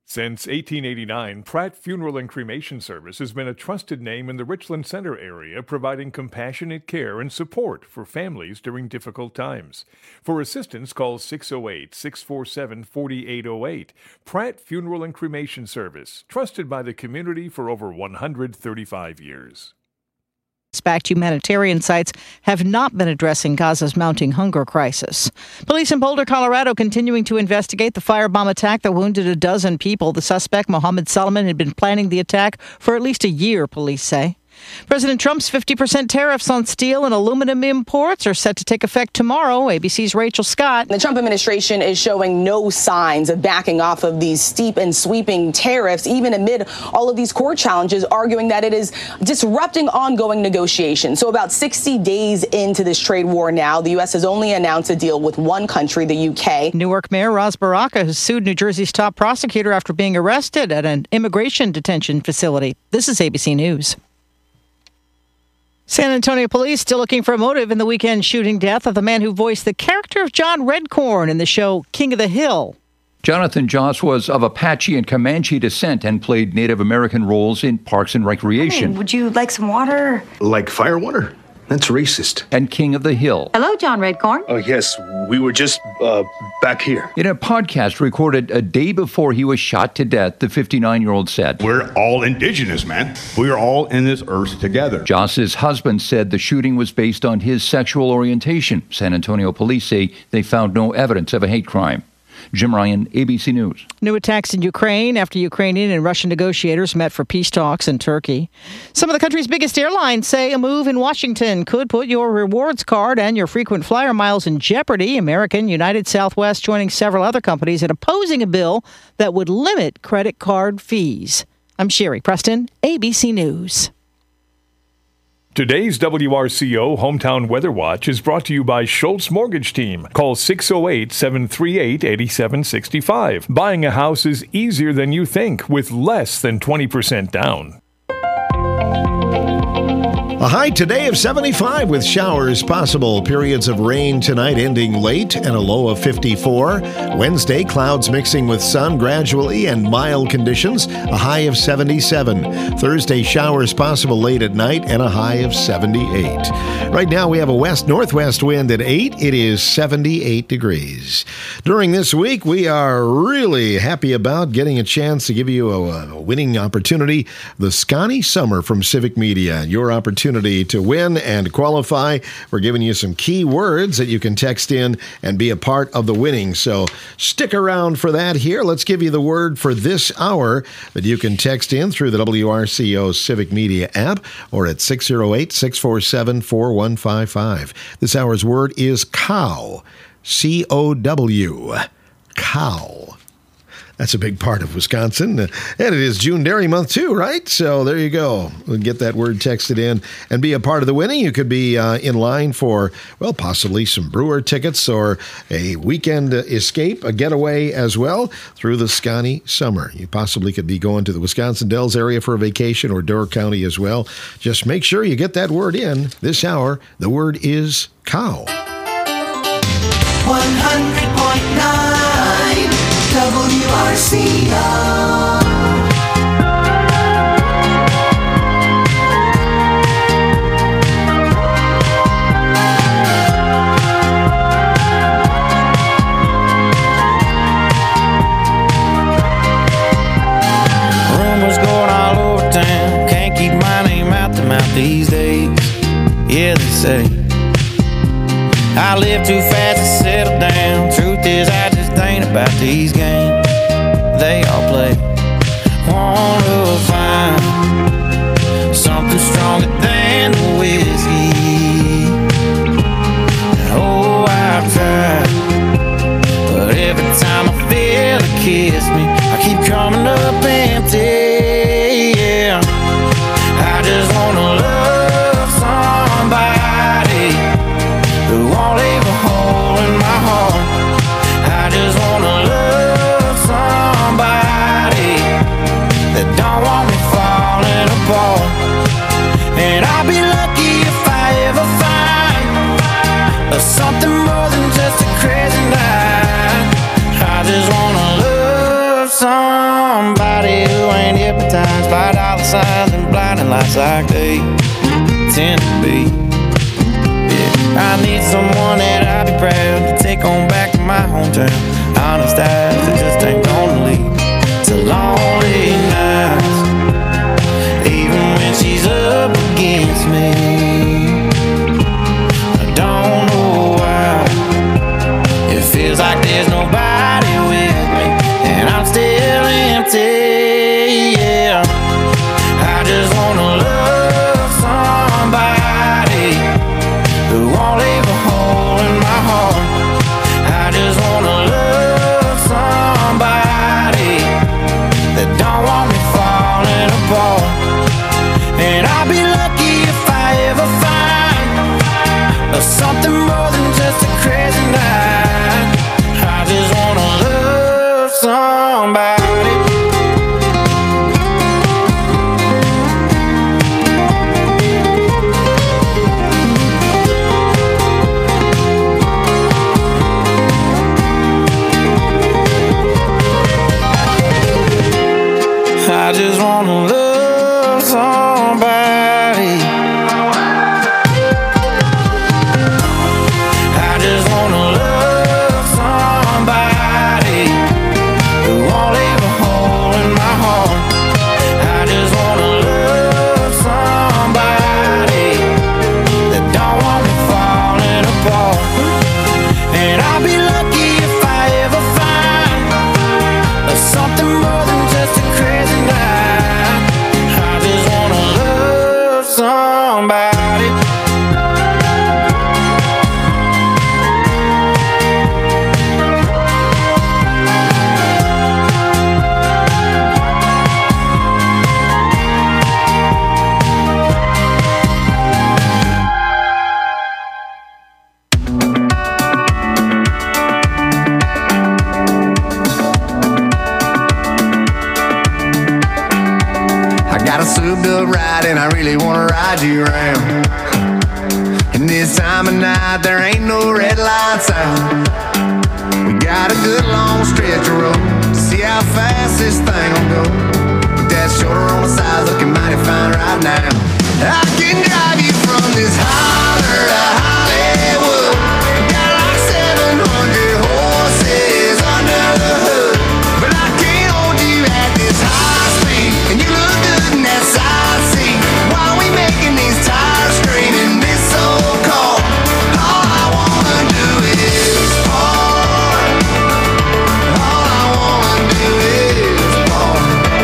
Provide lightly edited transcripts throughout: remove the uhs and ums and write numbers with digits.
Since 1889, Pratt Funeral and Cremation Service has been a trusted name in the Richland Center area, providing compassionate care and support for families during difficult times. For assistance, call 608-647-4808. Pratt Funeral and Cremation Service, trusted by the community for over 135 years. Backed humanitarian sites have not been addressing Gaza's mounting hunger crisis. Police in Boulder, Colorado, continuing to investigate the firebomb attack that wounded a dozen people. The suspect, Mohammed Solomon, had been planning the attack for at least a year, police say. President Trump's 50% tariffs on steel and aluminum imports are set to take effect tomorrow. ABC's Rachel Scott. The Trump administration is showing no signs of backing off of these steep and sweeping tariffs, even amid all of these court challenges, arguing that it is disrupting ongoing negotiations. So about 60 days into this trade war now, the U.S. has only announced a deal with one country, the U.K. Newark Mayor Ras Baraka has sued New Jersey's top prosecutor after being arrested at an immigration detention facility. This is ABC News. San Antonio police still looking for a motive in the weekend shooting death of the man who voiced the character of John Redcorn in the show King of the Hill. Jonathan Joss was of Apache and Comanche descent and played Native American roles in Parks and Recreation. Would you like some water? Like fire water? That's racist. And King of the Hill. Hello, John Redcorn. Oh, yes. We were just back here. In a podcast recorded a day before he was shot to death, the 59-year-old said, "We're all indigenous, man. We are all in this earth together." Joss's husband said the shooting was based on his sexual orientation. San Antonio police say they found no evidence of a hate crime. Jim Ryan, ABC News. New attacks in Ukraine after Ukrainian and Russian negotiators met for peace talks in Turkey. Some of the country's biggest airlines say a move in Washington could put your rewards card and your frequent flyer miles in jeopardy. American, United, Southwest joining several other companies in opposing a bill that would limit credit card fees. I'm Sherry Preston, ABC News. Today's WRCO Hometown Weather Watch is brought to you by Schultz Mortgage Team. Call 608-738-8765. Buying a house is easier than you think with less than 20% down. A high today of 75 with showers possible. Periods of rain tonight ending late and a low of 54. Wednesday, clouds mixing with sun gradually and mild conditions. A high of 77. Thursday, showers possible late at night and a high of 78. Right now, we have a west-northwest wind at 8. It is 78 degrees. During this week, we are really happy about getting a chance to give you a winning opportunity. The Scotty Summer from Civic Media. Your opportunity to win and qualify. We're giving you some key words that you can text in and be a part of the winning. So stick around for that here. Let's give you the word for this hour that you can text in through the WRCO Civic Media app or at 608-647-4155. This hour's word is cow. C-O-W. Cow. That's a big part of Wisconsin. And it is June Dairy Month, too, right? So there you go. We'll get that word texted in and be a part of the winning. You could be in line for, well, possibly some brewer tickets or a weekend escape, a getaway as well through the Scotty Summer. You possibly could be going to the Wisconsin Dells area for a vacation or Door County as well. Just make sure you get that word in this hour. The word is cow. 100.9 WRCO. Rumors going all over town. Can't keep my name out the mouth these days. Yeah, they say I live too fast to settle down. Truth is, I just ain't about these games they all play. Wanna find something stronger than the whiskey. Oh, I've tried, but every time I feel it kiss me, I keep coming up empty. Yeah, I just wanna love somebody who won't leave a hole in my heart. I just wanna love somebody that don't want me falling apart. And I'll be lucky if I ever find something more than just a crazy night. I just wanna love somebody. somebody who ain't hypnotized by dollar signs and blinding lights like they tend to be. Yeah, I need someone that I'll be proud to take on back to my hometown. Honest eyes that just ain't gonna lead to lonely nights, even when she's up against me. I don't know why it feels like there's nobody with me, and I'm still empty. Yeah, I just wanna love somebody who won't leave a hole in my heart. I just wanna love somebody that don't want me falling apart. And I'll be lucky if I ever find something more than just a crazy night. I just wanna love somebody. I just wanna love somebody. I just wanna love somebody who won't leave a hole in my heart. I just wanna love somebody that don't want me falling apart. And I'll be lucky if I ever find something more than just a crazy night. I just wanna love somebody. I got a souped-up ride and I really wanna ride you around. And this time of night there ain't no red lights out. We got a good long stretch of road to see how fast this thing will go. With that shoulder on the side looking mighty fine right now. I can drive you from this holler to Hollywood. Got like 700 horses under the hood. But I can't hold you at this high speed, and you look good in that side seat. While we making these tires scream in this old car, all I wanna do is park. All I wanna do is park.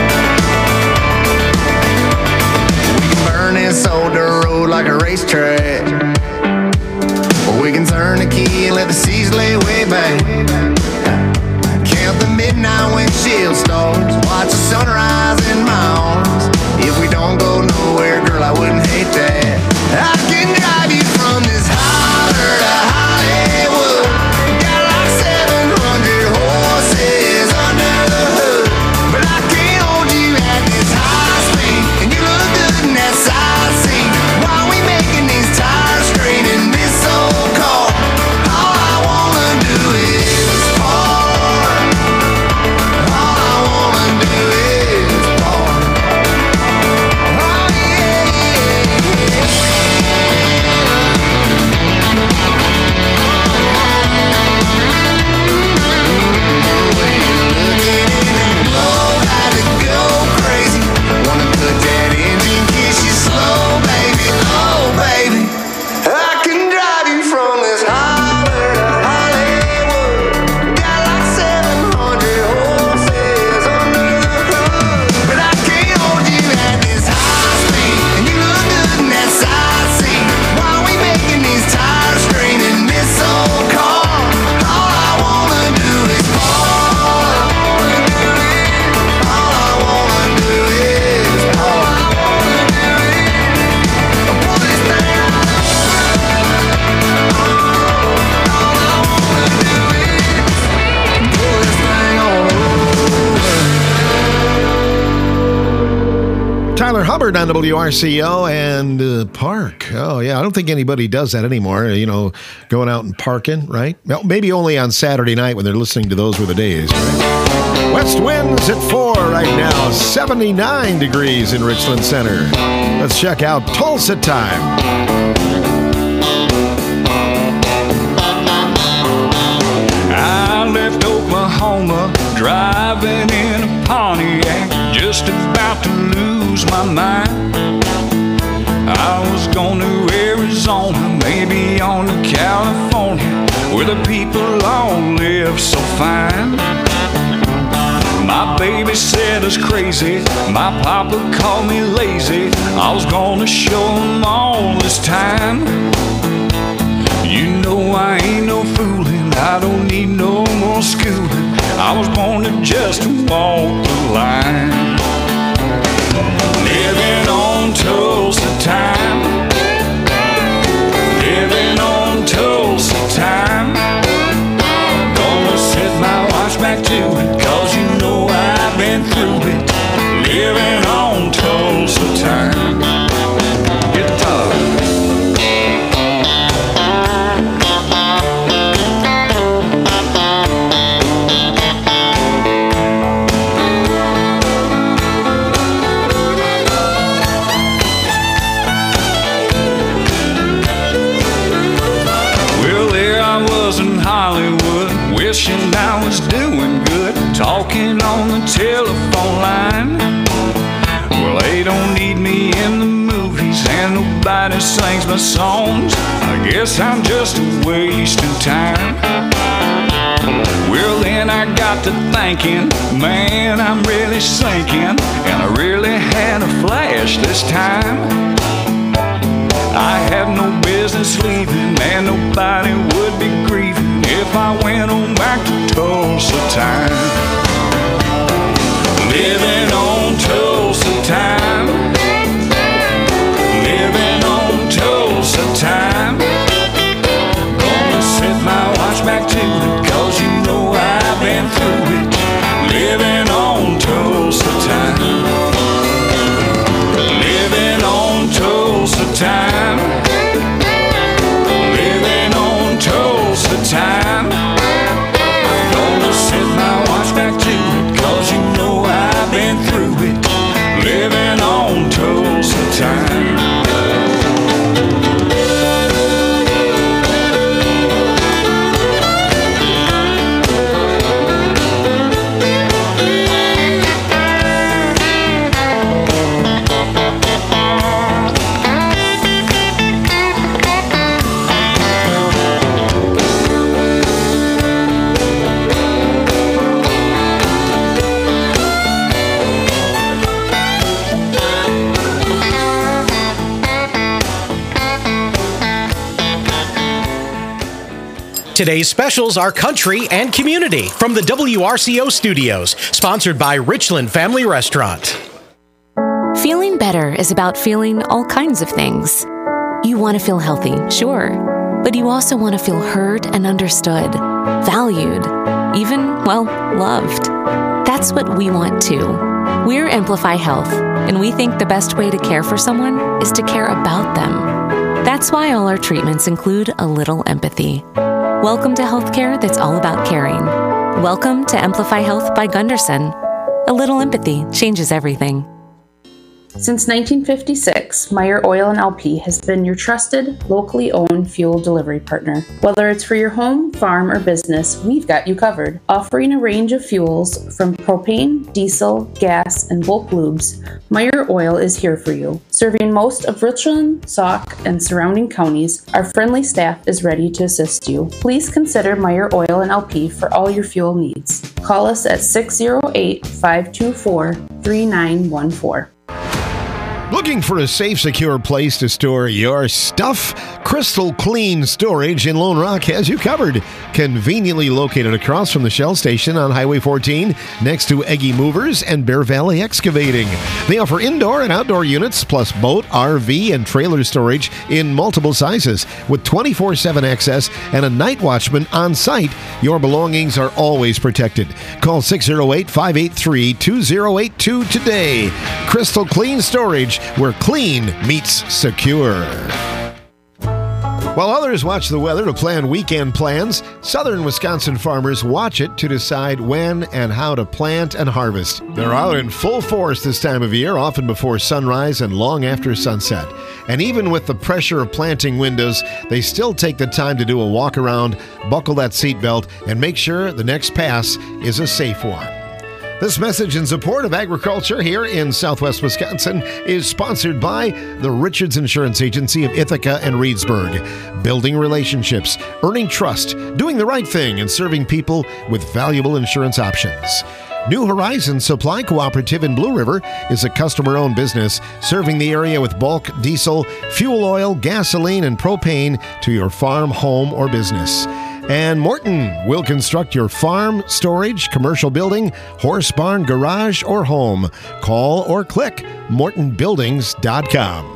We can burn this old dirt road like a racetrack, or we can turn the key and let the seas lay way back. Count the midnight windshield stars, watch the sunrise in my arms. If we don't go nowhere, girl, I wouldn't hate that. I can drive you from this holler to Hollywood. Got like 700 horses under the hood. But I can't hold you at this high speed, and you look good in that side seat. While we making these tires scream in this old car, all I wanna do is park. All I wanna do is park. Oh yeah, yeah, Tyler Hubbard on WRCO and Park. Oh, yeah. I don't think anybody does that anymore, you know, going out and parking, right? Well, maybe only on Saturday night when they're listening to Those Were the Days, right? West winds at 4 right now. 79 degrees in Richland Center. Let's check out Tulsa time. I left Oklahoma driving in a Pontiac, just about to lose my mind. I was going to Arizona, maybe on to California, where the people all live so fine. My baby said I was crazy, my papa called me lazy. I was gonna show him all this time. You know I ain't no fooling, I don't need no more schooling. I was born to just walk the line. Living on Tulsa time. Living on Tulsa time. Gonna set my watch back to it, 'cause you know I've been through it. Living on Tulsa time. Guitar. Wishing I was doing good, talking on the telephone line. Well, they don't need me in the movies, and nobody sings my songs. I guess I'm just wasting time. Well, then I got to thinking, man, I'm really sinking, and I really had a flash this time. I had no business leaving, and nobody would be grieving if I went on back to Tulsa time. Living on Tulsa time. Living on Tulsa time. Gonna set my watch back to it, 'cause you know I've been through it. Living on Tulsa time. Living on Tulsa time. Living on Tulsa time. Gonna set my watch back to it, 'cause you know I've been through it. Living on Tulsa time. Today's specials are country and community from the WRCO studios, sponsored by Richland Family Restaurant. Feeling better is about feeling all kinds of things. You want to feel healthy, sure, but you also want to feel heard and understood, valued, even, well, loved. That's what we want too. We're Amplify Health, and we think the best way to care for someone is to care about them. That's why all our treatments include a little empathy. Welcome to healthcare that's all about caring. Welcome to Amplify Health by Gunderson. A little empathy changes everything. Since 1956, Meyer Oil & LP has been your trusted, locally owned fuel delivery partner. Whether it's for your home, farm, or business, we've got you covered. Offering a range of fuels from propane, diesel, gas, and bulk lubes, Meyer Oil is here for you. Serving most of Richland, Sauk, and surrounding counties, our friendly staff is ready to assist you. Please consider Meyer Oil & LP for all your fuel needs. Call us at 608-524-3914. Looking for a safe, secure place to store your stuff? Crystal Clean Storage in Lone Rock has you covered. Conveniently located across from the Shell Station on Highway 14, next to Eggy Movers and Bear Valley Excavating. They offer indoor and outdoor units, plus boat, RV, and trailer storage in multiple sizes. With 24/7 access and a night watchman on site, your belongings are always protected. Call 608-583-2082 today. Crystal Clean Storage, where clean meets secure. While others watch the weather to plan weekend plans, southern Wisconsin farmers watch it to decide when and how to plant and harvest. They're out in full force this time of year, often before sunrise and long after sunset. And even with the pressure of planting windows, they still take the time to do a walk around, buckle that seatbelt, and make sure the next pass is a safe one. This message in support of agriculture here in Southwest Wisconsin is sponsored by the Richards Insurance Agency of Ithaca and Reedsburg. Building relationships, earning trust, doing the right thing, and serving people with valuable insurance options. New Horizon Supply Cooperative in Blue River is a customer-owned business serving the area with bulk diesel, fuel oil, gasoline, and propane to your farm, home, or business. And Morton will construct your farm, storage, commercial building, horse barn, garage, or home. Call or click mortonbuildings.com.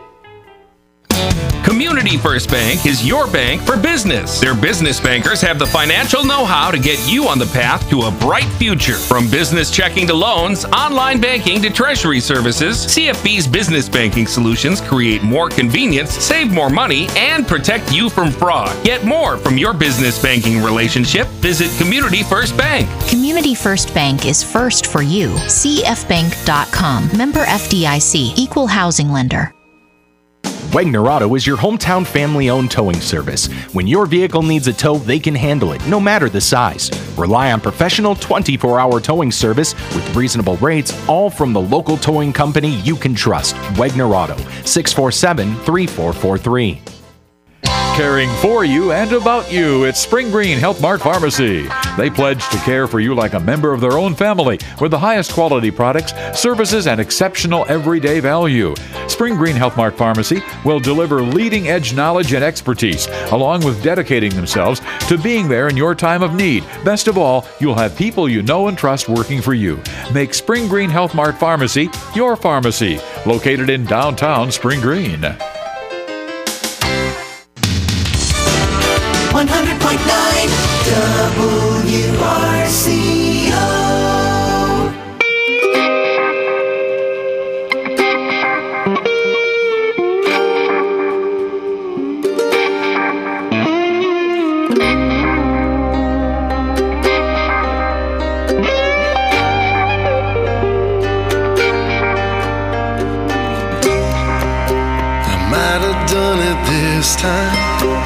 Community First Bank is your bank for business. Their business bankers have the financial know-how to get you on the path to a bright future. From business checking to loans, online banking to treasury services, CFB's business banking solutions create more convenience, save more money, and protect you from fraud. Get more from your business banking relationship. Visit Community First Bank. Community First Bank is first for you. CFBank.com. Member FDIC. Equal housing lender. Wegner Auto is your hometown family-owned towing service. When your vehicle needs a tow, they can handle it, no matter the size. Rely on professional 24-hour towing service with reasonable rates, all from the local towing company you can trust. Wegner Auto, 647-3443. Caring for you and about you, it's Spring Green Health Mart Pharmacy. They pledge to care for you like a member of their own family with the highest quality products, services, and exceptional everyday value. Spring Green Health Mart Pharmacy will deliver leading-edge knowledge and expertise, along with dedicating themselves to being there in your time of need. Best of all, you'll have people you know and trust working for you. Make Spring Green Health Mart Pharmacy your pharmacy, located in downtown Spring Green. 100.9 WRCO. I might have done it this time.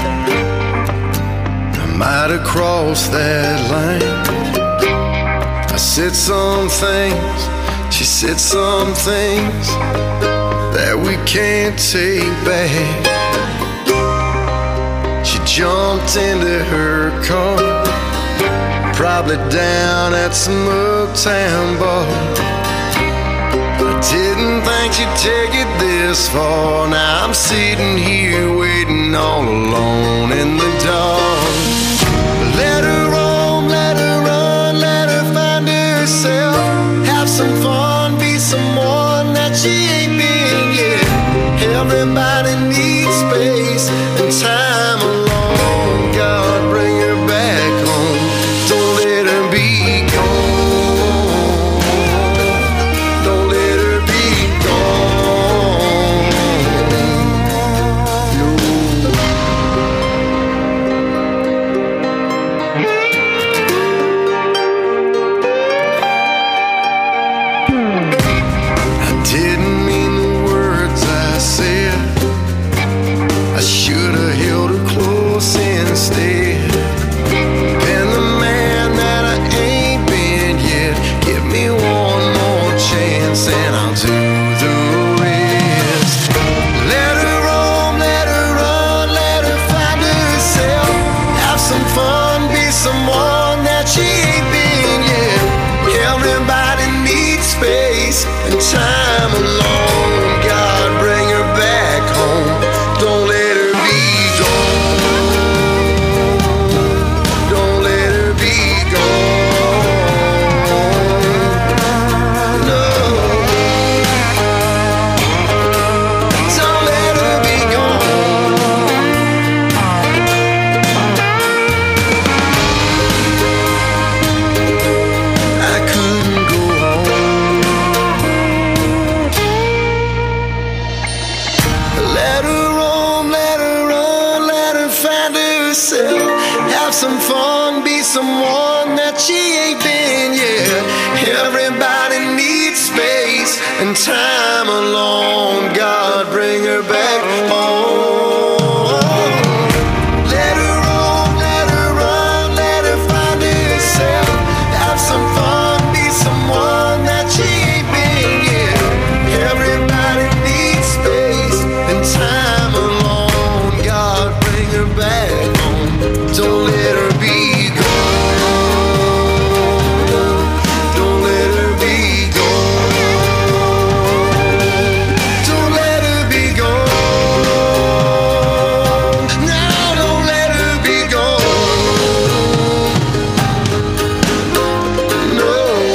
Might have crossed that line. I said some things, she said some things that we can't take back. She jumped into her car, probably down at some uptown bar. I didn't think she'd take it this far. Now I'm sitting here waiting all alone in the dark. Let her roam, let her run, let her find herself. Have some fun, be someone that she ain't been yet. Everybody needs space and time alone. God, bring her back home. Don't let her be gone. Don't let her be gone. Time alone, God, bring her back home. Don't let her be gone. Don't let her be gone. No. Don't let her be gone. I couldn't go on someone that she ain't been yet. Everybody needs space and time alone. God, bring her back home. Let her roam, let her run, let her find herself. Have some fun, be someone that she ain't been yet. Everybody needs space and time alone. God, bring her back home. Don't let her be gone. Don't let her be gone. Don't let her be gone. Now don't let her be gone. No.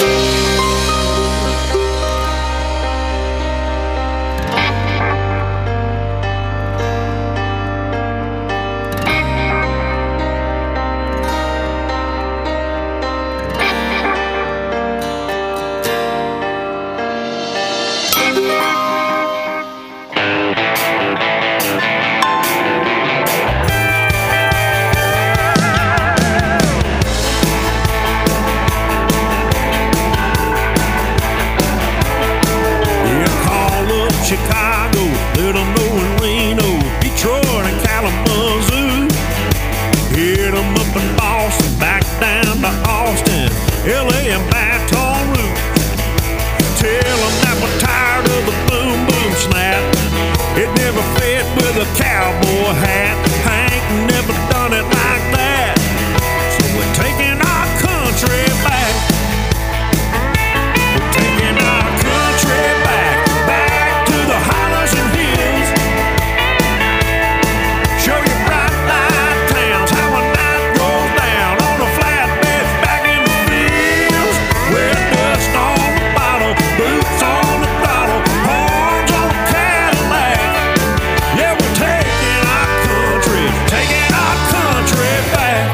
Yeah, call up Chicago, let them know in Reno, Detroit and Kalamazoo. Hit them up in Boston, back down to Austin, LA and Baton Rouge. Tell them that we're tired of the boom boom snap. It never fit with a cowboy hat. Hank never done it like that. So we're taking our country back. We're taking our country back, back to the hollows and hills. Show you bright light towns, how a night goes down on a flatbed back in the fields. Where dust on the bottle, boots on the throttle, horns on the Cadillac. Yeah, we're taking our country back.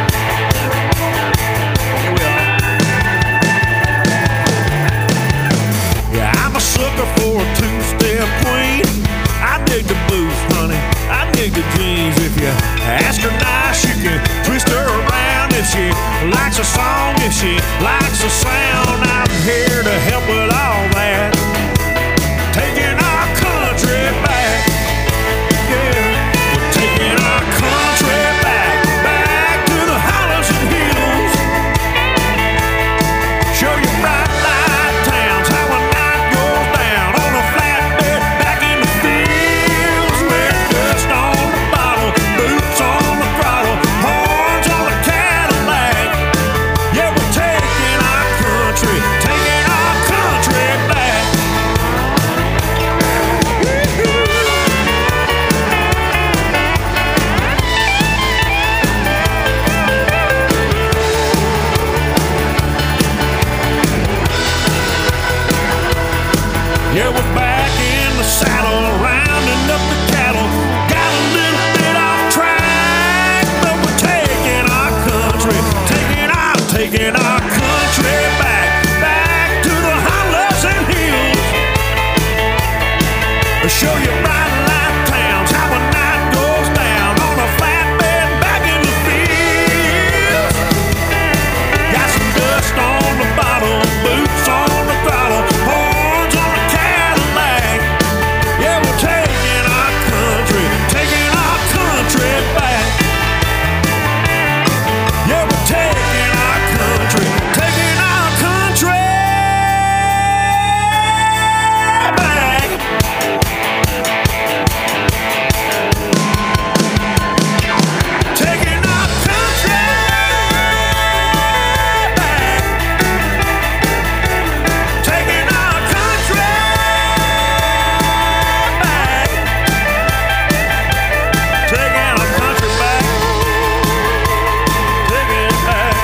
Yeah, I'm a sucker for a two-step queen. I dig the boots, honey. I dig the jeans. If you ask her nice, you can twist her around. If she likes a song, if she likes a sound, I'm here to help with all that. Taking our country back. Yeah, we're taking our country back, back to the hollows and hills. Show you bright light towns, how a night goes down on a flatbed back in the fields. Where dust on the bottle, boots on the throttle, horns on the Cadillac. Yeah, we're taking our country back. Yeah, we're back in the saddle, rounding up the cattle. Got a little bit off track, but we're taking our country back, back to the hollows and hills. Show you bright light towns, how a night goes down on a flatbed back in the fields. Got some dust on the bottle, boots on the throttle, horns on the Cadillac. Yeah, we're taking our country back. Yeah, we're taking our country back. Taking our country back. Taking our country back. Taking our country back. Taking it back.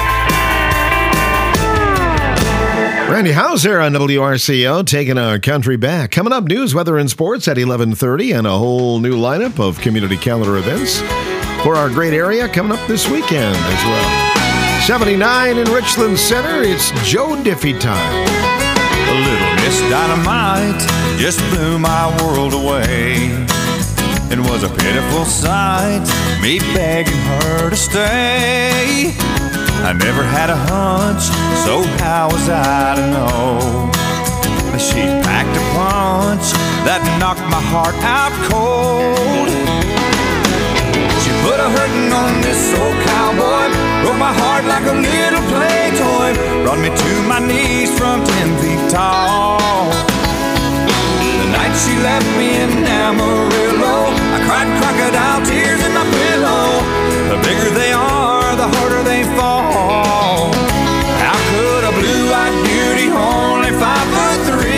Randy Hauser on WRCO, taking our country back. Coming up, news, weather, and sports at 11:30, and a whole new lineup of community calendar events for our great area coming up this weekend as well. 79 in Richland Center, it's Joe Diffie time. A little Miss Dynamite just blew my world away. It was a pitiful sight, me begging her to stay. I never had a hunch, so how was I to know? She packed a punch that knocked my heart out cold. She put a hurtin' on this old cowboy, broke my heart like a little play toy, brought me to my knees from 10 feet tall. The night she left me in Amarillo, I cried crocodile tears in my pillow. The bigger they are, the harder they fall. How could a blue-eyed beauty, only 5'3",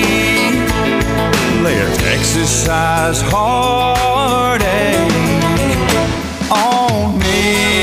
lay a Texas-sized heartache on me?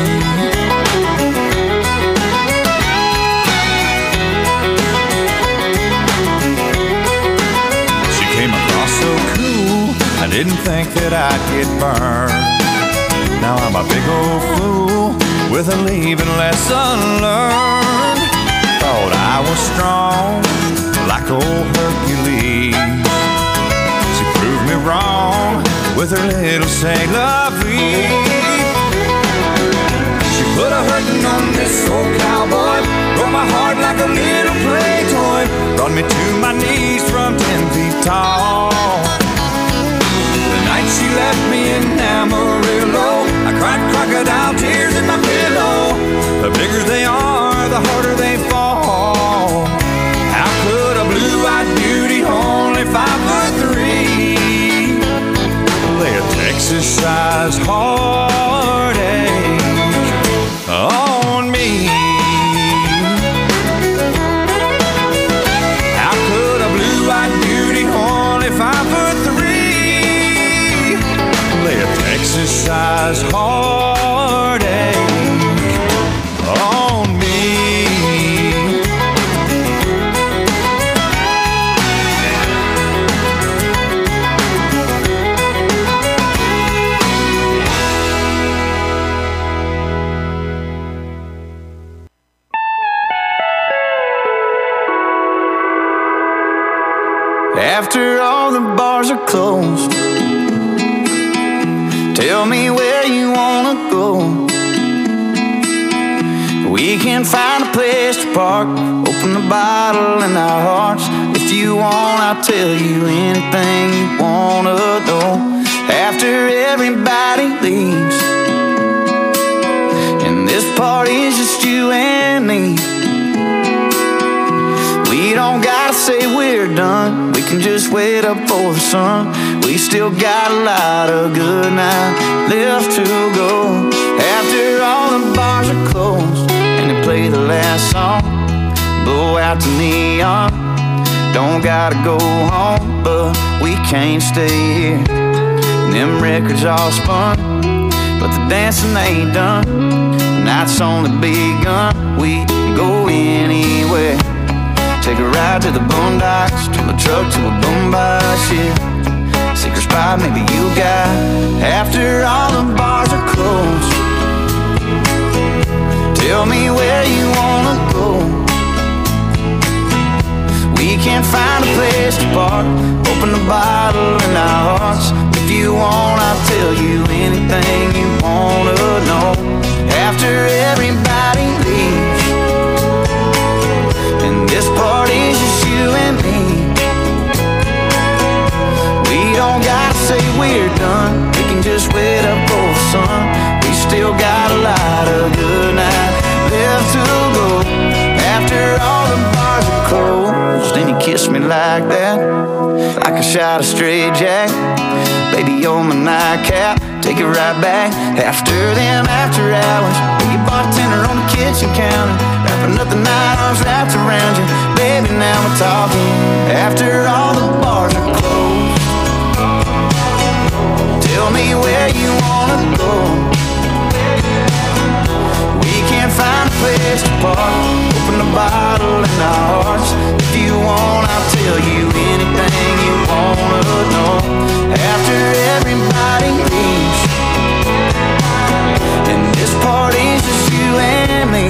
She came across so cool, I didn't think that I'd get burned. Now I'm a big old fool with a leaving lesson learned. Thought I was strong like old Hercules. She proved me wrong with her little say la vie. She put a hurtin' on this old cowboy, broke my heart like a little play toy, brought me to my knees from 10 feet tall. The night she left me in Amarillo, I cried crocodile tears in my pillow. The bigger they are, the harder they fall. How could a blue-eyed beauty, only 5'3", lay a Texas-sized heartache on me? How could a blue-eyed beauty, only 5'3", lay a Texas-sized heartache on me? After all the bars are closed, tell me where you wanna go. We can find a place to park, open the bottle in our hearts. If you want, I'll tell you anything you wanna know. After everybody leaves, and this party's just you and me, we don't gotta say we're done, we can just wait up for the sun. We still got a lot of good night left to go. After all the bars are closed and they play the last song, blow out the neon, don't gotta go home, but we can't stay here. And them records all spun, but the dancing ain't done. The night's only begun, we can go anywhere. Take a ride to the boondocks, turn the truck to a boombox, yeah. Secret spot maybe you got, after all the bars are closed. Tell me where you wanna go. We can find a place to park, open the bottle in our hearts. If you want, I'll tell you anything you wanna know. After everybody leaves, and this party's just you and me, we don't gotta say we're done, we can just wait up for the sun. We still got a lot of good night left to go. After all the bars are closed, then you kiss me like that, like a shot of straight jack. Baby, you're my nightcap, take it right back. After them after hours, be a bartender on the kitchen counter, wrapping up the night, arms wrapped around you. Baby, now we're talking. After all the bars are closed, tell me where you wanna go. We can't find a place to park, open the bottle in our hearts. If you want, I'll tell you anything you wanna know. After everybody leaves, and this party's just you and me,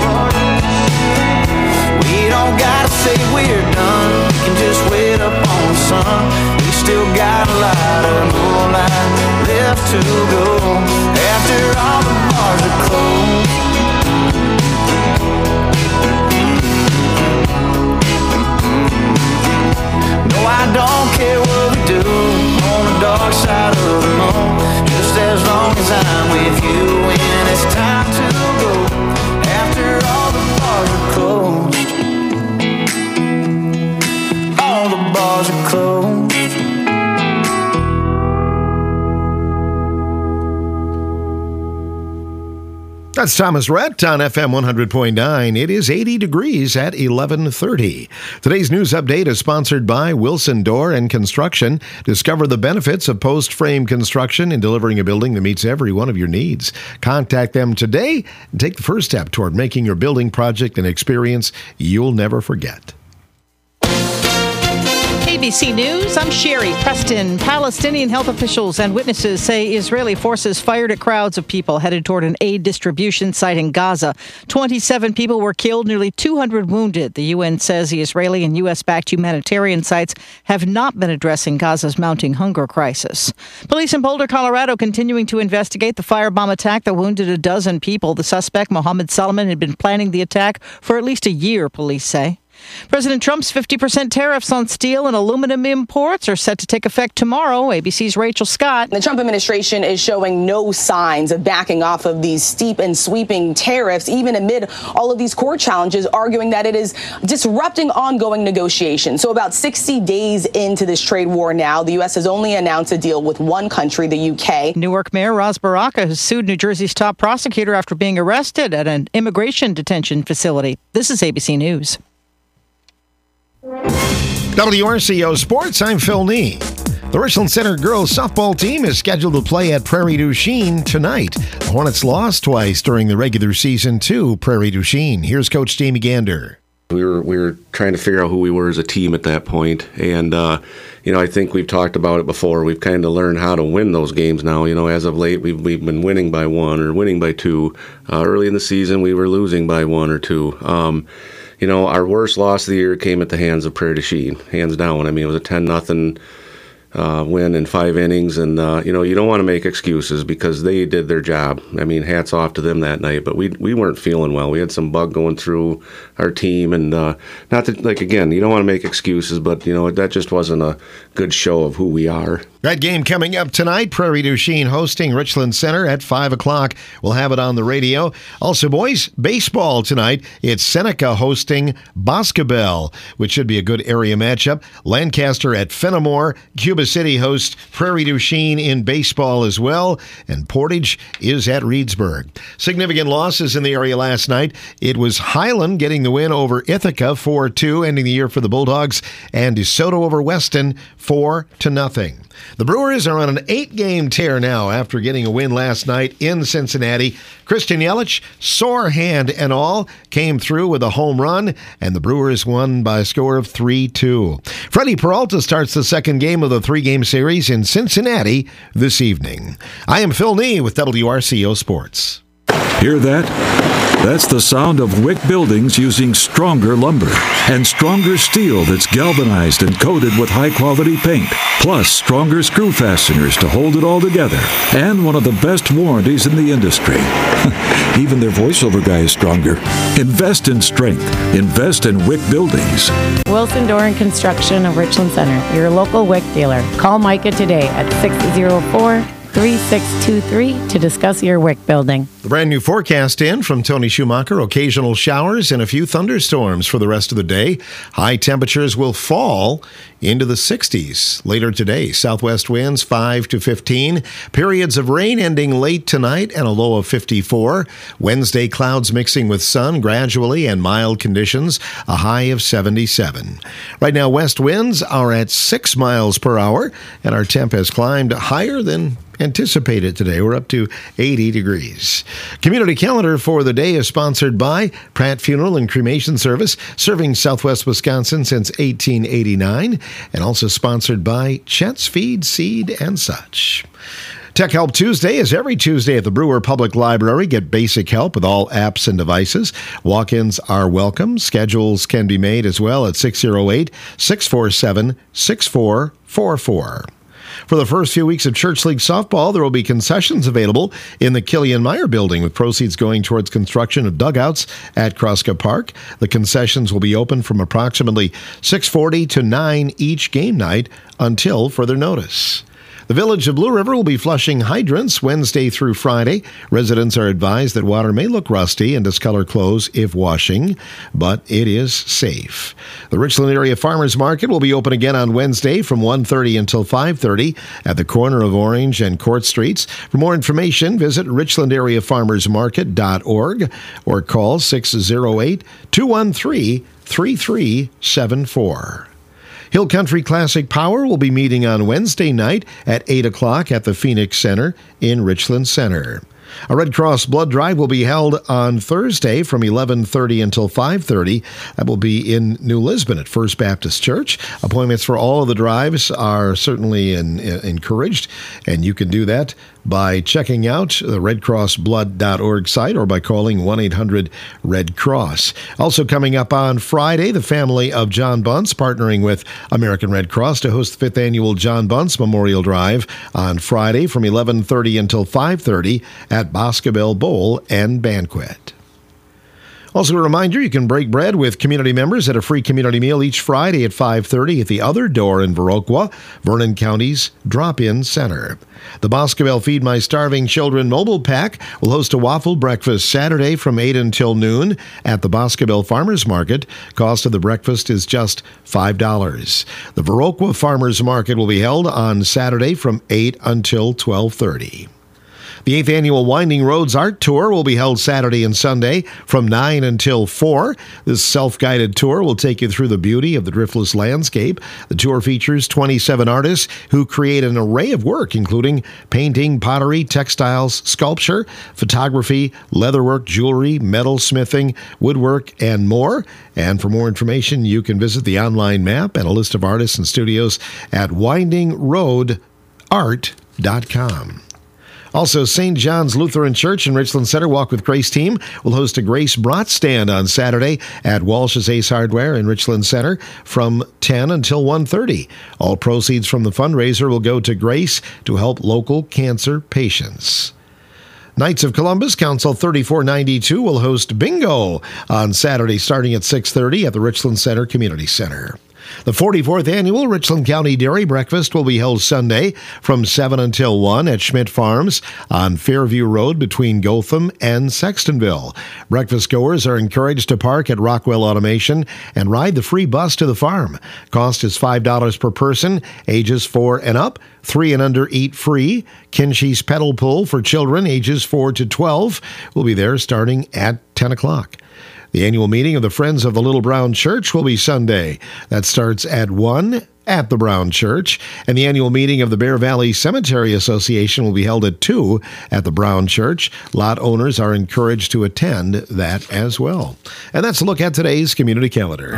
we don't gotta say we're done, we can just wait up on the sun. We still got a lot of moonlight left to go. After all the bars are closed, dark side of the moon, just as long as I'm with you when it's time to go. After all the bars are closed, all the bars are closed. That's Thomas Rhett on FM 100.9. It is 80 degrees at 11:30. Today's news update is sponsored by Wilson Door and Construction. Discover the benefits of post-frame construction in delivering a building that meets every one of your needs. Contact them today and take the first step toward making your building project an experience you'll never forget. ABC News, I'm Sherry Preston. Palestinian health officials and witnesses say Israeli forces fired at crowds of people headed toward an aid distribution site in Gaza. 27 people were killed, nearly 200 wounded. The UN says the Israeli and U.S.-backed humanitarian sites have not been addressing Gaza's mounting hunger crisis. Police in Boulder, Colorado, continuing to investigate the firebomb attack that wounded a dozen people. The suspect, Mohammed Solomon, had been planning the attack for at least a year, police say. President Trump's 50% tariffs on steel and aluminum imports are set to take effect tomorrow. ABC's Rachel Scott. The Trump administration is showing no signs of backing off of these steep and sweeping tariffs, even amid all of these court challenges, arguing that it is disrupting ongoing negotiations. So about 60 days into this trade war now, the U.S. has only announced a deal with one country, the U.K. Newark Mayor Ras Baraka has sued New Jersey's top prosecutor after being arrested at an immigration detention facility. This is ABC News. WRCO Sports, I'm Phil Nee. The Richland Center girls softball team is scheduled to play at Prairie du Chien tonight. The Hornets lost twice during the regular season to Prairie du Chien. Here's Coach Jamie Gander. We were trying to figure out who we were as a team at that point. And, I think we've talked about it before. We've kind of learned how to win those games now. As of late, we've been winning by one or winning by two. Early in the season, we were losing by one or two. Our worst loss of the year came at the hands of Prairie du Chien, hands down. It was a 10-0 win in 5 innings, and you don't want to make excuses because they did their job. Hats off to them that night, but we weren't feeling well. We had some bug going through our team, and not that, again, you don't want to make excuses, but that just wasn't a good show of who we are. That game coming up tonight, Prairie du Chien hosting Richland Center at 5 o'clock. We'll have it on the radio. Also, boys, baseball tonight. It's Seneca hosting Boscobel, which should be a good area matchup. Lancaster at Fenimore. Cuba City hosts Prairie du Chien in baseball as well. And Portage is at Reedsburg. Significant losses in the area last night. It was Highland getting the win over Ithaca 4-2, ending the year for the Bulldogs, and DeSoto over Weston 4-0. The Brewers are on an 8-game tear now after getting a win last night in Cincinnati. Christian Yelich, sore hand and all, came through with a home run, and the Brewers won by a score of 3-2. Freddie Peralta starts the second game of the 3-game series in Cincinnati this evening. I am Phil Nee with WRCO Sports. Hear that? That's the sound of Wick Buildings using stronger lumber and stronger steel that's galvanized and coated with high-quality paint, plus stronger screw fasteners to hold it all together, and one of the best warranties in the industry. Even their voiceover guy is stronger. Invest in strength. Invest in Wick Buildings. Wilson Door and Construction of Richland Center, your local Wick dealer. Call Micah today at 604-3623 to discuss your Wick building. The brand new forecast in from Tony Schumacher. Occasional showers and a few thunderstorms for the rest of the day. High temperatures will fall into the 60s later today. Southwest winds 5 to 15. Periods of rain ending late tonight and a low of 54. Wednesday, clouds mixing with sun gradually and mild conditions, a high of 77. Right now, west winds are at 6 miles per hour, and our temp has climbed higher than anticipated today. We're up to 80 degrees. Community calendar for the day is sponsored by Pratt Funeral and Cremation Service, serving Southwest Wisconsin since 1889, and also sponsored by Chet's Feed, Seed, and such. Tech Help Tuesday is every Tuesday at the Brewer Public Library. Get basic help with all apps and devices. Walk-ins are welcome. Schedules can be made as well at 608-647-6444. For the first few weeks of Church League softball, there will be concessions available in the Killian Meyer building, with proceeds going towards construction of dugouts at Kroska Park. The concessions will be open from approximately 6:40 to 9 each game night until further notice. The Village of Blue River will be flushing hydrants Wednesday through Friday. Residents are advised that water may look rusty and discolor clothes if washing, but it is safe. The Richland Area Farmers Market will be open again on Wednesday from 1:30 until 5:30 at the corner of Orange and Court Streets. For more information, visit richlandareafarmersmarket.org or call 608-213-3374. Hill Country Classic Power will be meeting on Wednesday night at 8 o'clock at the Phoenix Center in Richland Center. A Red Cross blood drive will be held on Thursday from 11:30 until 5:30. That will be in New Lisbon at First Baptist Church. Appointments for all of the drives are certainly encouraged, and you can do that by checking out the redcrossblood.org site or by calling 1-800-RED-CROSS. Also coming up on Friday, the family of John Bunce partnering with American Red Cross to host the 5th Annual John Bunce Memorial Drive on Friday from 11:30 until 5:30 at Boscobel Bowl and Banquet. Also a reminder, you can break bread with community members at a free community meal each Friday at 5:30 at the Other Door in Viroqua, Vernon County's Drop-In Center. The Boscobel Feed My Starving Children Mobile Pack will host a waffle breakfast Saturday from 8 until noon at the Boscobel Farmers Market. Cost of the breakfast is just $5. The Viroqua Farmers Market will be held on Saturday from 8 until 12:30. The 8th Annual Winding Roads Art Tour will be held Saturday and Sunday from 9 until 4. This self-guided tour will take you through the beauty of the driftless landscape. The tour features 27 artists who create an array of work, including painting, pottery, textiles, sculpture, photography, leatherwork, jewelry, metal smithing, woodwork, and more. And for more information, you can visit the online map and a list of artists and studios at windingroadart.com. Also, St. John's Lutheran Church in Richland Center Walk with Grace team will host a Grace Brat stand on Saturday at Walsh's Ace Hardware in Richland Center from 10 until 1:30. All proceeds from the fundraiser will go to Grace to help local cancer patients. Knights of Columbus Council 3492 will host bingo on Saturday starting at 6:30 at the Richland Center Community Center. The 44th Annual Richland County Dairy Breakfast will be held Sunday from 7 until 1 at Schmidt Farms on Fairview Road between Gotham and Sextonville. Breakfast goers are encouraged to park at Rockwell Automation and ride the free bus to the farm. Cost is $5 per person, ages 4 and up. 3 and under eat free. Kinsey's Pedal Pull for children ages 4 to 12 will be there starting at 10 o'clock. The annual meeting of the Friends of the Little Brown Church will be Sunday. That starts at 1 at the Brown Church. And the annual meeting of the Bear Valley Cemetery Association will be held at 2 at the Brown Church. Lot owners are encouraged to attend that as well. And that's a look at today's community calendar.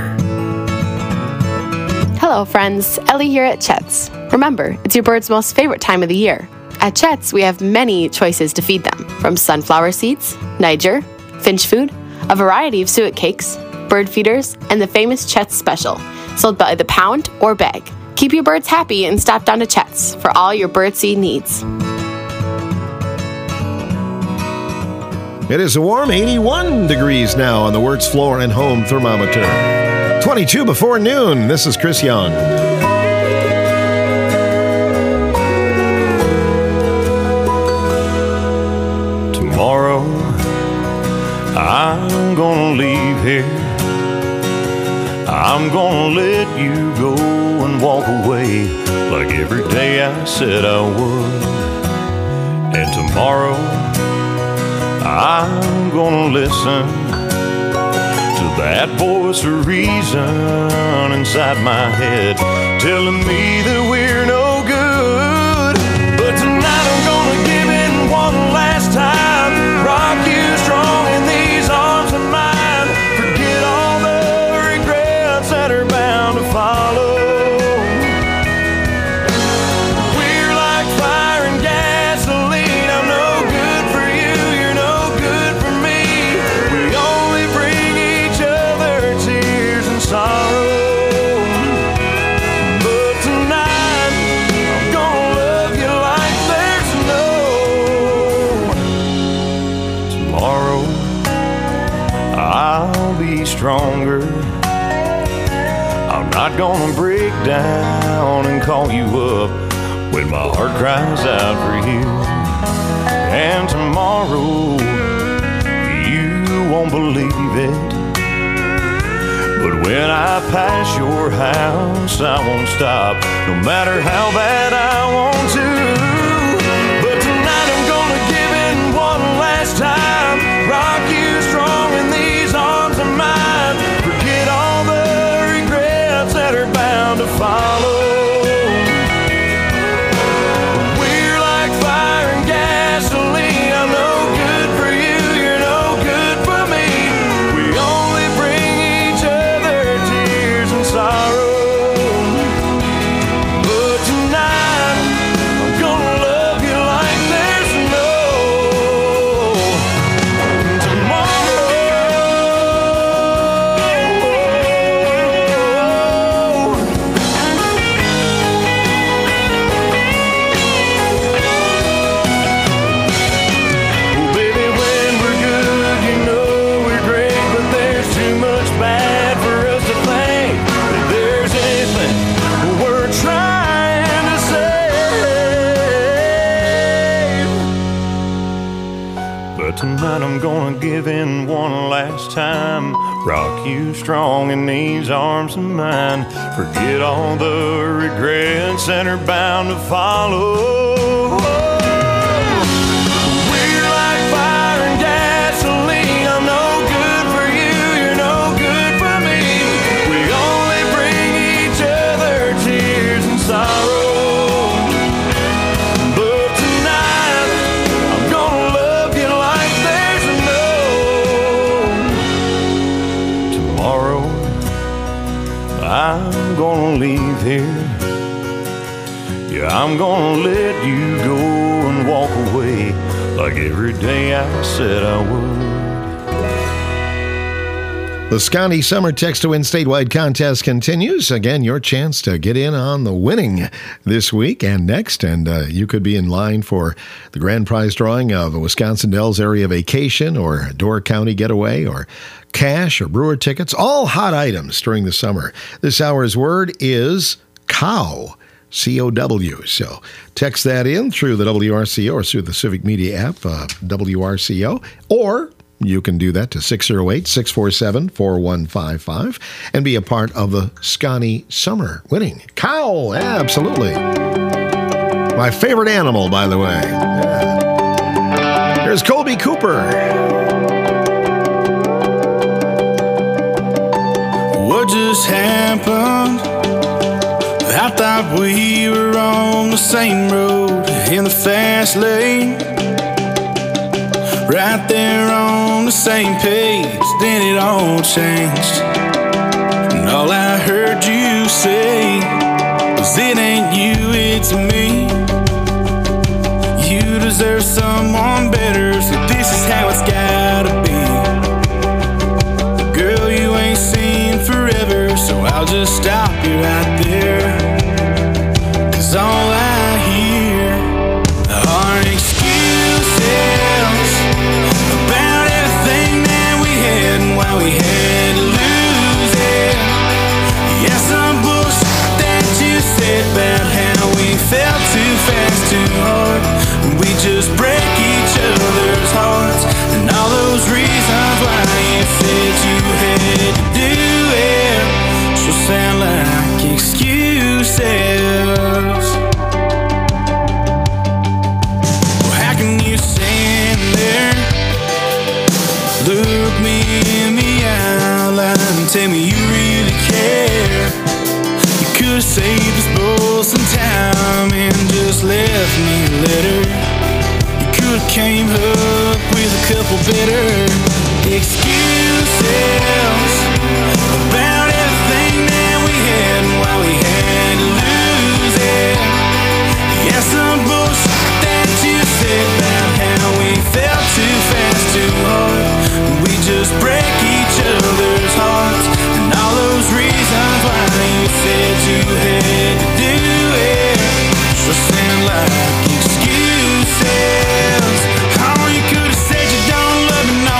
Hello, friends. Ellie here at Chet's. Remember, it's your bird's most favorite time of the year. At Chet's, we have many choices to feed them, from sunflower seeds, Niger, finch food, a variety of suet cakes, bird feeders, and the famous Chet's Special, sold by the pound or bag. Keep your birds happy and stop down to Chet's for all your birdseed needs. It is a warm 81 degrees now on the Wirtz Floor and Home thermometer. 22 before noon. This is Chris Young. Tomorrow I'm gonna leave here. I'm gonna let you go and walk away like every day I said I would. And tomorrow I'm gonna listen to that voice of reason inside my head telling me that we're no good. But tonight I'm gonna give in one last time, rock you strong in these arms of mine. Forget all the regrets that are bound to follow. We're like fire and gasoline. I'm no good for you, you're no good for me. We only bring each other tears and sorrow. But tonight I'm gonna love you like there's no tomorrow. I'll be stronger. I'm not gonna break down and call you up when my heart cries out for you. And tomorrow, you won't believe it, but when I pass your house, I won't stop, no matter how bad I want to. But tonight I'm gonna give in one last time, rock you strong in these arms of mine, forget all the regrets that are bound to follow. We're like fire and gasoline, I'm no good for you, you're no good for me. We only bring each other tears and sorrow. But tonight I'm gonna love you like there's no tomorrow. Oh baby, when we're good, you know we're great, but there's too much bad for us to think that there's anything we're trying to save. But tonight I'm gonna give in one last time, rock you strong in these arms of mine, forget all the regrets that are bound to follow. We're like fire and gasoline, I'm no good for you, you're no good for me. We only bring each other tears and sorrow. But tonight I'm gonna love you like there's no tomorrow. I'm gonna leave here, yeah, I'm gonna let you go and walk away like every day I said I would. The Scotty Summer Text to Win statewide contest continues. Again, your chance to get in on the winning this week and next. And you could be in line for the grand prize drawing of a Wisconsin Dells area vacation or a Door County getaway or cash or brewer tickets. All hot items during the summer. This hour's word is cow. COW. So text that in through the WRCO or through the Civic Media app, WRCO, or you can do that to 608-647-4155 and be a part of the Scotty Summer winning. Cow, absolutely. My favorite animal, by the way. Yeah. Here's Colby Cooper. What just happened? I thought we were on the same road in the fast lane, right there on the same page. Then it all changed, and all I heard you say was, it ain't you, it's me. You deserve someone better, so this is how it's gotta be. Girl, you ain't seen forever, so I'll just stop you right there. 'Cause all I hear are excuses about everything that we had and why we had to lose it. Yeah, some bullshit that you said about how we fell too fast, too hard, and we just break each other's hearts, and all those reasons why you said you had to do it sure sound like excuses. Well, how can you stand there, look me in the eye and tell me you really care? You could've saved us both some time and just left me a letter. You could've came up with a couple better excuses about everything that we had and why we had to lose it. Yeah, some bullshit that you said about how we fell too fast, too hard, and we just break each other's hearts, and all those reasons why you said you had to do it sure sound like excuses. Oh, you could've said you don't love me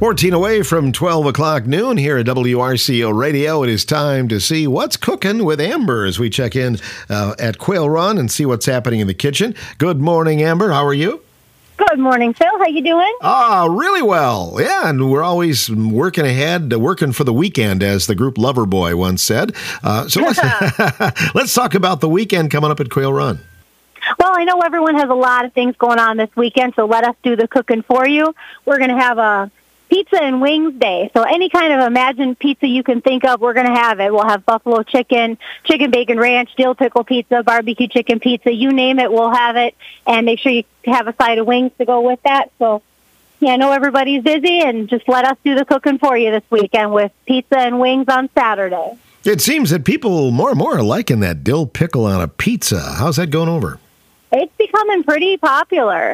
14 away from 12 o'clock noon here at WRCO Radio. It is time to see what's cooking with Amber as we check in at Quail Run and see what's happening in the kitchen. Good morning, Amber. How are you? Good morning, Phil. How you doing? Really well. Yeah, and we're always working ahead, working for the weekend, as the group Loverboy once said. So let's talk about the weekend coming up at Quail Run. Well, I know everyone has a lot of things going on this weekend, so let us do the cooking for you. We're going to have a pizza and wings day. So any kind of imagined pizza you can think of, we're going to have it. We'll have buffalo chicken, chicken bacon ranch, dill pickle pizza, barbecue chicken pizza, you name it, we'll have it. And make sure you have a side of wings to go with that. So, yeah, I know everybody's busy, and just let us do the cooking for you this weekend with pizza and wings on Saturday. It seems that people more and more are liking that dill pickle on a pizza. How's that going over? It's becoming pretty popular.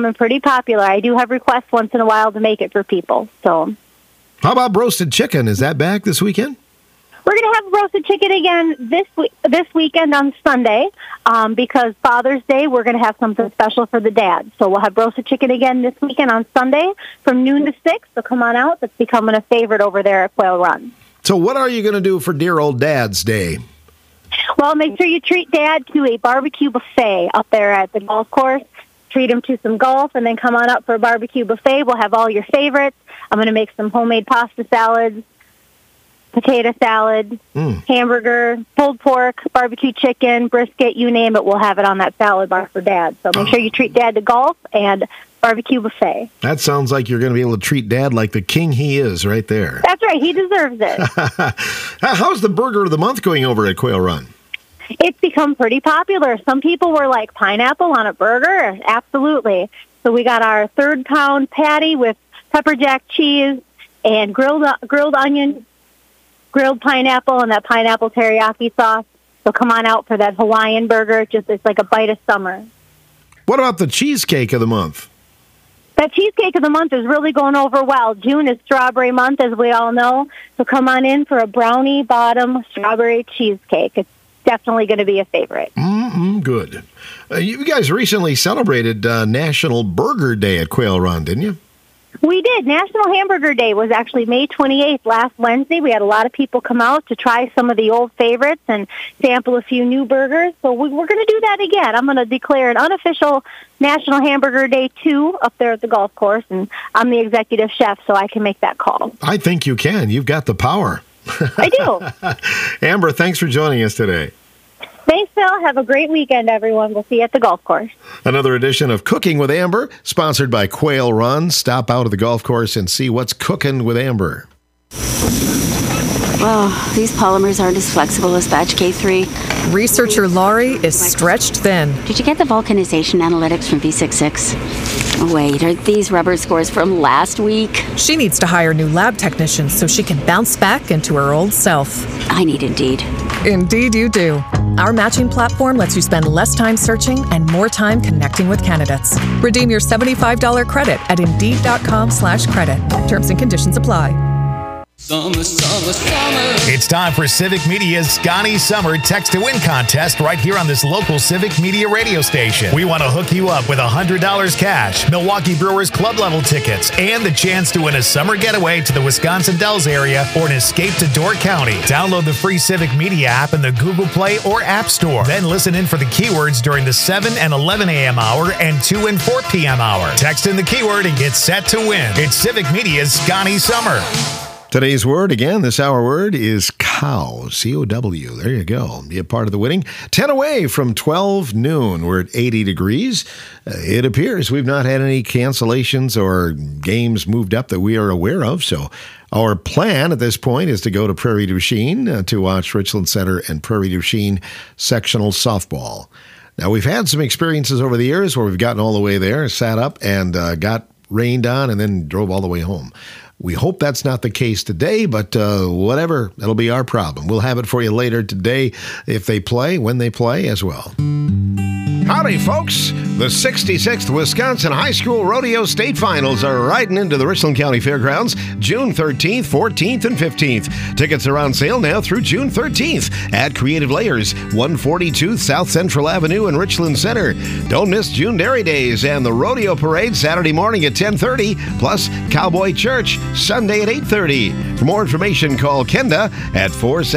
I do have requests once in a while to make it for people. So, how about roasted chicken? Is that back this weekend? We're going to have roasted chicken again this weekend on Sunday because Father's Day, we're going to have something special for the dad. So we'll have roasted chicken again this weekend on Sunday from noon to 6. So come on out. That's becoming a favorite over there at Quail Run. So what are you going to do for dear old Dad's Day? Well, make sure you treat Dad to a barbecue buffet up there at the golf course. Treat him to some golf, and then come on up for a barbecue buffet. We'll have all your favorites. I'm going to make some homemade pasta salads, potato salad, hamburger, pulled pork, barbecue chicken, brisket, you name it. We'll have it on that salad bar for Dad. So make sure you treat Dad to golf and barbecue buffet. That sounds like you're going to be able to treat Dad like the king he is right there. That's right. He deserves it. How's the burger of the month going over at Quail Run? It's become pretty popular. Some people were like, pineapple on a burger? Absolutely. So we got our 3-pound patty with pepper jack cheese and grilled onion, grilled pineapple, and that pineapple teriyaki sauce. So come on out for that Hawaiian burger. It's like a bite of summer. What about the cheesecake of the month? That cheesecake of the month is really going over well. June is strawberry month, as we all know. So come on in for a brownie bottom strawberry cheesecake. It's definitely going to be a favorite. Good. You guys recently celebrated National Burger Day at Quail Run, didn't you? We did. National Hamburger Day was actually May 28th, last Wednesday. We had a lot of people come out to try some of the old favorites and sample a few new burgers. So we're going to do that again. I'm going to declare an unofficial National Hamburger Day 2 up there at the golf course, and I'm the executive chef, so I can make that call. I think you can. You've got the power. I do. Amber, thanks for joining us today. Thanks, Phil. Have a great weekend, everyone. We'll see you at the golf course. Another edition of Cooking with Amber, sponsored by Quail Run. Stop out at the golf course and see what's cooking with Amber. Oh, these polymers aren't as flexible as batch K3. Researcher Laurie is stretched thin. Did you get the vulcanization analytics from V66? Oh, wait, are these rubber scores from last week? She needs to hire new lab technicians so she can bounce back into her old self. I need Indeed. Indeed you do. Our matching platform lets you spend less time searching and more time connecting with candidates. Redeem your $75 credit at Indeed.com/credit. Terms and conditions apply. Summer, summer, summer. It's time for Civic Media's Scotty Summer Text to Win contest right here on this local Civic Media radio station. We want to hook you up with $100 cash, Milwaukee Brewers club level tickets, and the chance to win a summer getaway to the Wisconsin Dells area or an escape to Door County. Download the free Civic Media app in the Google Play or App Store. Then listen in for the keywords during the 7 and 11 a.m. hour and 2 and 4 p.m. hour. Text in the keyword and get set to win. It's Civic Media's Scotty Summer. Today's word, again, this hour word is cow, C-O-W. There you go. Be a part of the winning. 10 away from 12 noon. We're at 80 degrees. It appears we've not had any cancellations or games moved up that we are aware of. So our plan at this point is to go to Prairie du Chien to watch Richland Center and Prairie du Chien sectional softball. Now, we've had some experiences over the years where we've gotten all the way there, sat up, and got rained on, and then drove all the way home. We hope that's not the case today, but whatever, that'll be our problem. We'll have it for you later today if they play, when they play as well. Howdy, folks. The 66th Wisconsin High School Rodeo State Finals are riding into the Richland County Fairgrounds June 13th, 14th, and 15th. Tickets are on sale now through June 13th at Creative Layers, 142 South Central Avenue in Richland Center. Don't miss June Dairy Days and the Rodeo Parade Saturday morning at 10:30, plus Cowboy Church Sunday at 8:30. For more information, call Kenda at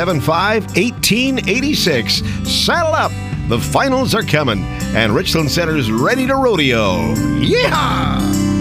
475-1886. Saddle up! The finals are coming, and Richland Center's ready to rodeo. Yeehaw!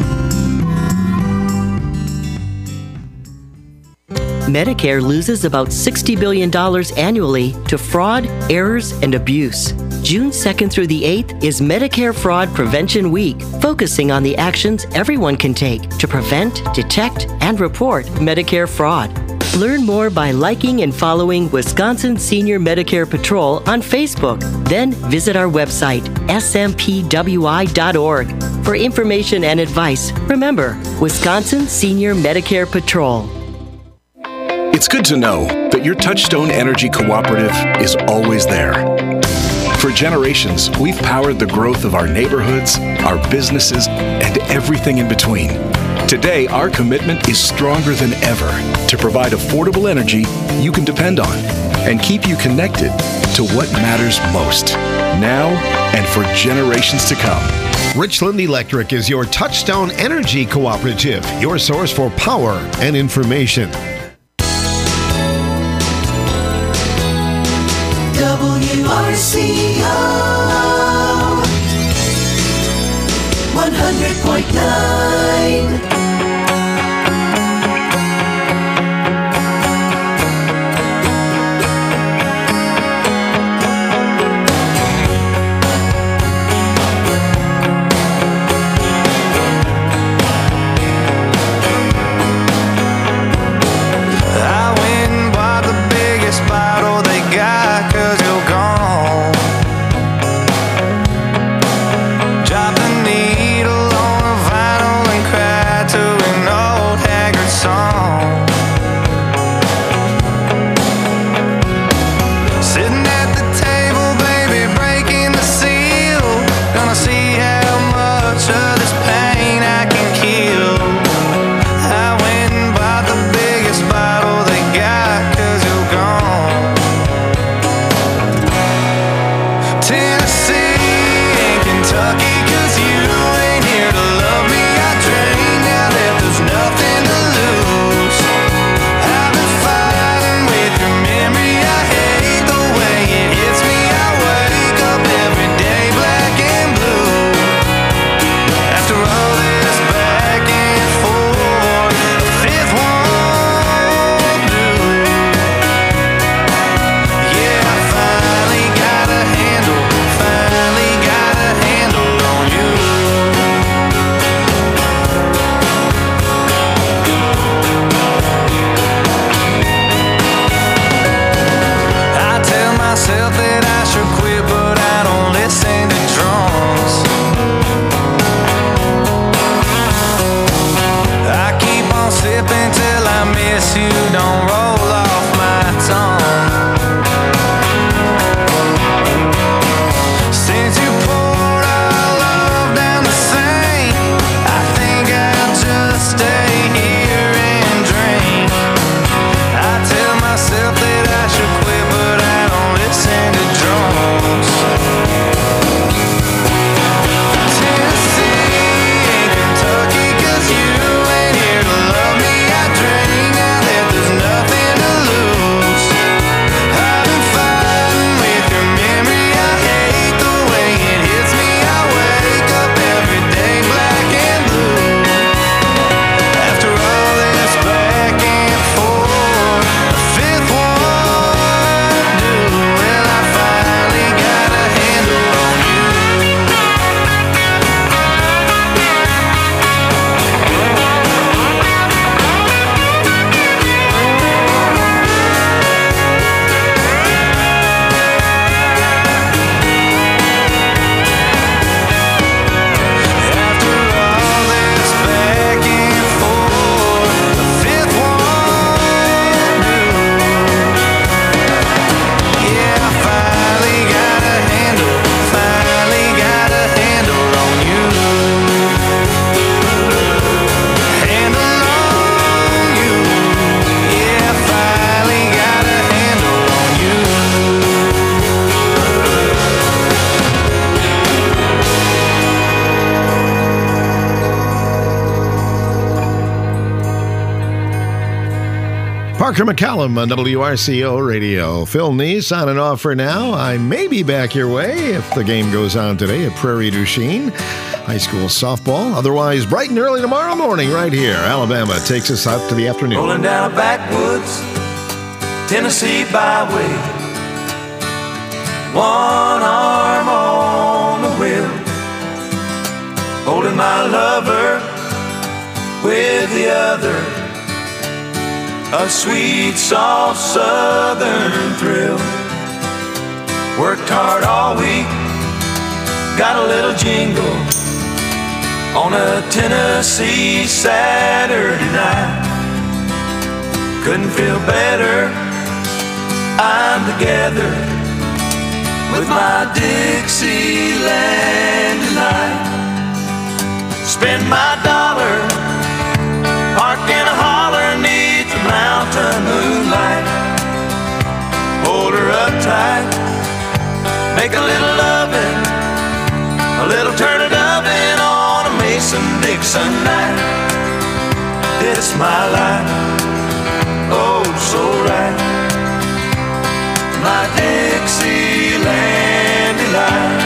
Medicare loses about $60 billion annually to fraud, errors, and abuse. June 2nd through the 8th is Medicare Fraud Prevention Week, focusing on the actions everyone can take to prevent, detect, and report Medicare fraud. Learn more by liking and following Wisconsin Senior Medicare Patrol on Facebook. Then visit our website, smpwi.org, for information and advice. Remember, Wisconsin Senior Medicare Patrol. It's good to know that your Touchstone Energy Cooperative is always there. For generations, we've powered the growth of our neighborhoods, our businesses, and everything in between. Today, our commitment is stronger than ever to provide affordable energy you can depend on and keep you connected to what matters most, now and for generations to come. Richland Electric is your Touchstone Energy Cooperative, your source for power and information. WRCO 100.9. Drop the needle on the vinyl and cry to Parker McCallum on WRCO Radio. Phil Nee signing off for now. I may be back your way if the game goes on today at Prairie du Chien. High school softball. Otherwise, bright and early tomorrow morning right here. Alabama takes us out to the afternoon. Rolling down a backwoods Tennessee byway, one arm on the wheel, holding my lover with the other, a sweet, soft southern thrill. Worked hard all week, got a little jingle on a Tennessee Saturday night. Couldn't feel better, I'm together with my Dixieland delight. Spend my dollar, park in a holler neath the mountain moonlight. Hold her up tight, make a little lovin', a little turn it oven on a Mason-Dixon night. It's my life, oh so right, my Dixieland delight.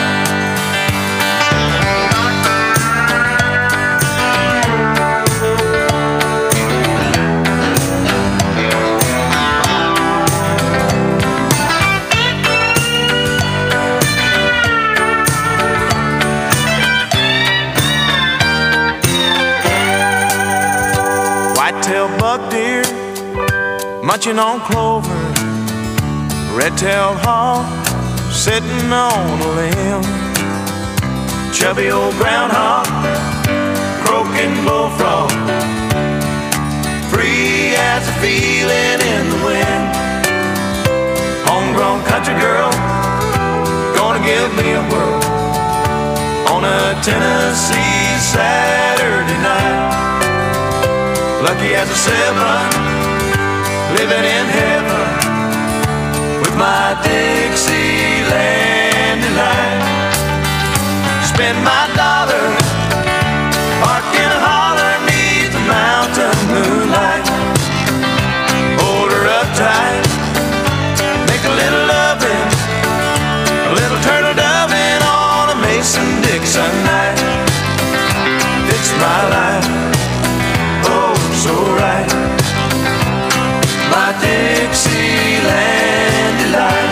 White-tailed buck deer munching on clover, red-tailed hawk sitting on a limb, chubby old groundhog, croaking bullfrog, free as a feeling in the wind. Homegrown country girl, gonna give me a whirl on a Tennessee Saturday night. Lucky as a seven, living in heaven with my Dixieland delight. Spend my dollar, park in a holler neath the mountain moonlight. Hold her up tight, make a little lovin', a little turtle dovin' on a Mason-Dixon night. It's my life, oh so right, my Dixieland delight.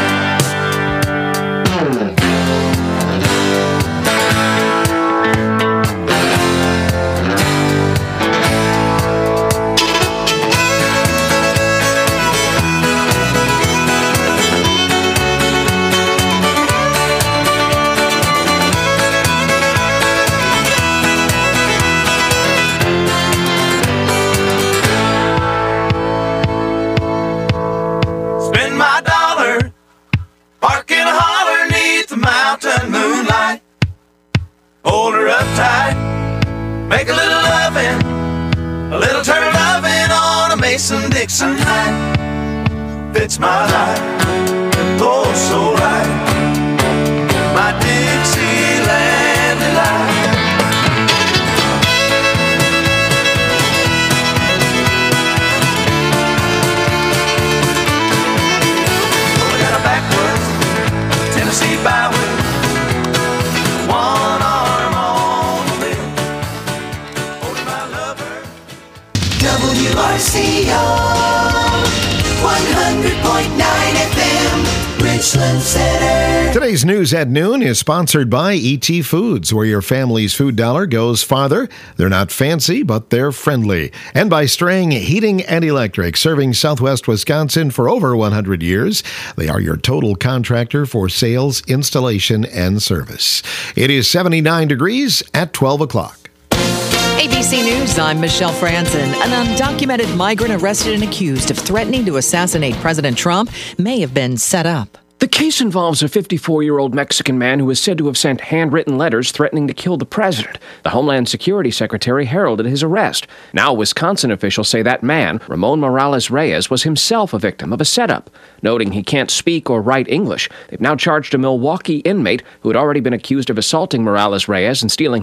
Hold her up tight, make a little lovin', a little turn lovin' on a Mason-Dixon night. Fits my life, oh so right, my Dixieland delight. Going down a backwoods Tennessee byway, one arm on the wheel, holding my lover. WRCO 100.9 FM, Richland Center. Today's news at noon is sponsored by E.T. Foods, where your family's food dollar goes farther. They're not fancy, but they're friendly. And by Strang Heating and Electric, serving Southwest Wisconsin for over 100 years. They are your total contractor for sales, installation, and service. It is 79 degrees at 12 o'clock. ABC News, I'm Michelle Franzen. An undocumented migrant arrested and accused of threatening to assassinate President Trump may have been set up. The case involves a 54-year-old Mexican man who is said to have sent handwritten letters threatening to kill the president. The Homeland Security Secretary heralded his arrest. Now, Wisconsin officials say that man, Ramon Morales Reyes, was himself a victim of a setup. Noting he can't speak or write English, they've now charged a Milwaukee inmate who had already been accused of assaulting Morales Reyes and stealing